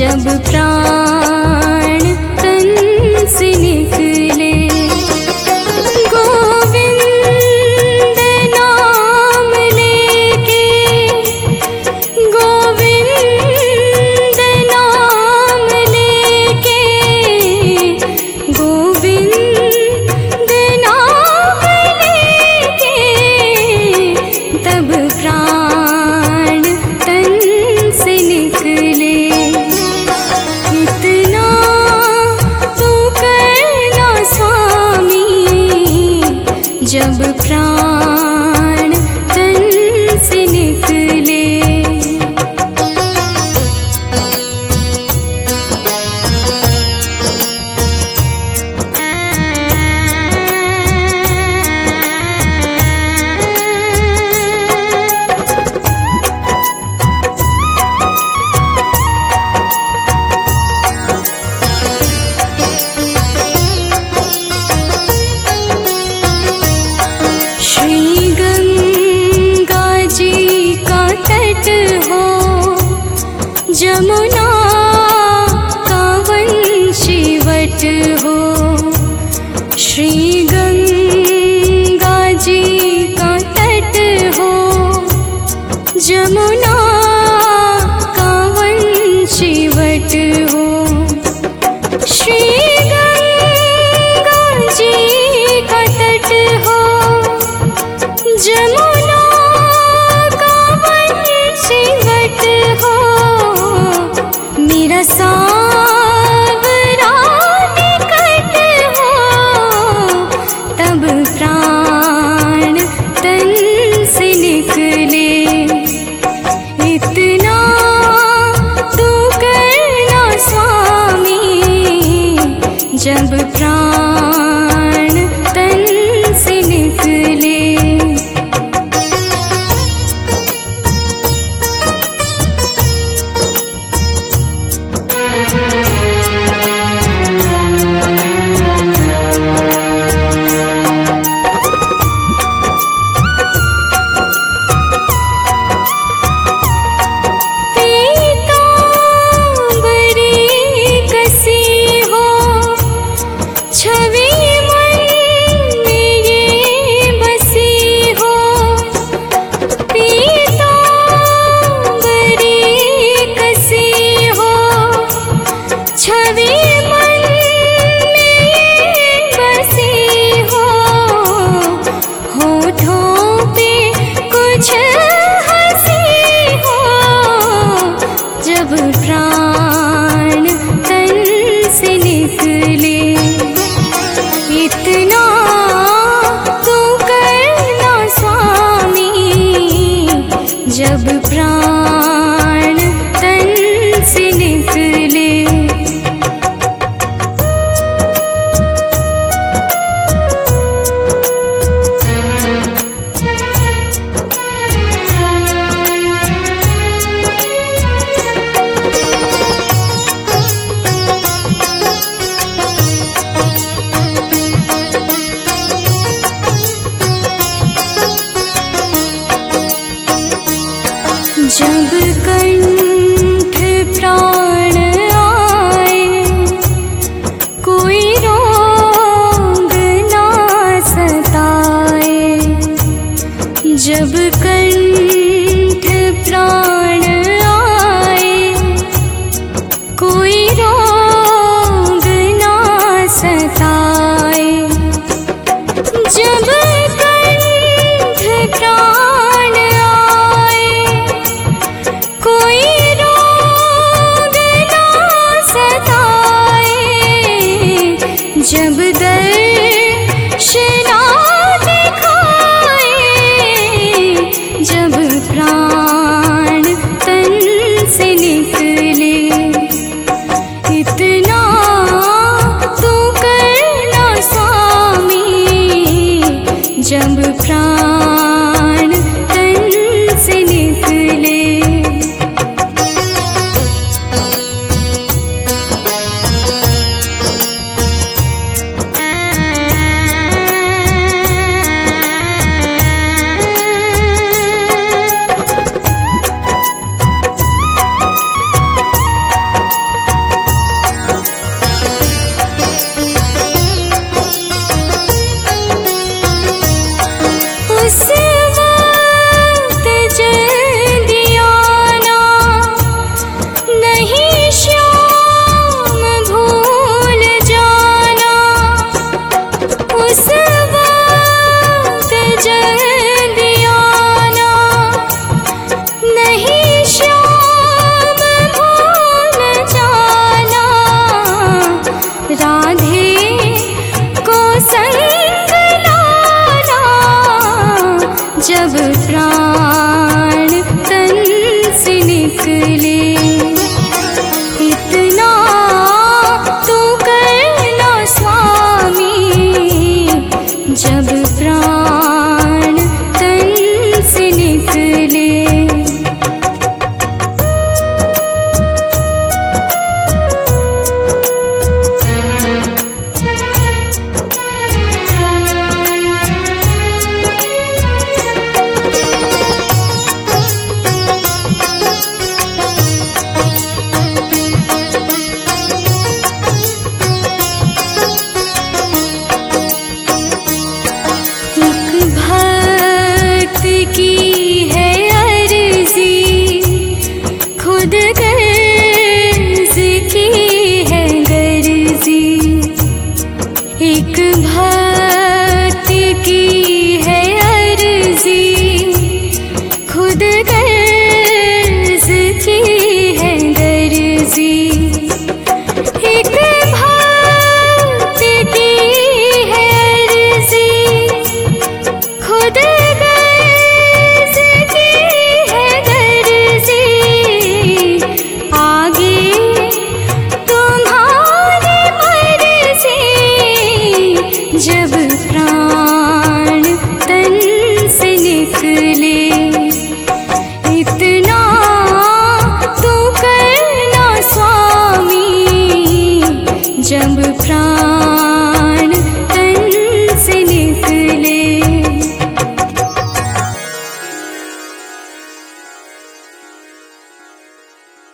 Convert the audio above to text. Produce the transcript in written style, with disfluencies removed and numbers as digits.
जब प्राण तन से निकले। गोविंद नाम लेके, गोविंद नाम लेके, गोविंद नाम लेके, तब प्राण तन से निकले। इतना तो करना स्वामी, जब प्राण तन से निकले। श्री गंगा जी का तट हो, जमुना का वंशीवट हो। श्री गंगा जी का तट हो, जमुना का वंशीवट हो। श्री गंगा जी का तट हो, जमुना का वंशीवट हो। मेरा सावरा निकट हो, तब प्राण तन से निकले। इतना तू करना स्वामी, जब प्राण तन से निकले। पीतांबरी कसी हो, छवि मन में ये बसी हो। पीतांबरी कसी हो, छवि मन में ये बसी हो। होठों पे कुछ हंसी हो, जब प्राण तन से निकले। इतना तू करना स्वामी, जब प्राण तन से निकले। जब कंठ प्राण आए, कोई रोग ना सताए। जब कंठ प्राण आए, कोई रोग ना सताए। जब कंठ प्राण आए, कोई रोग ना सताए। जब दर्शना दिखाए, जब प्राण तन से निकले। इतना तू करना स्वामी, जब प्राण तन से निकले। जब प्राण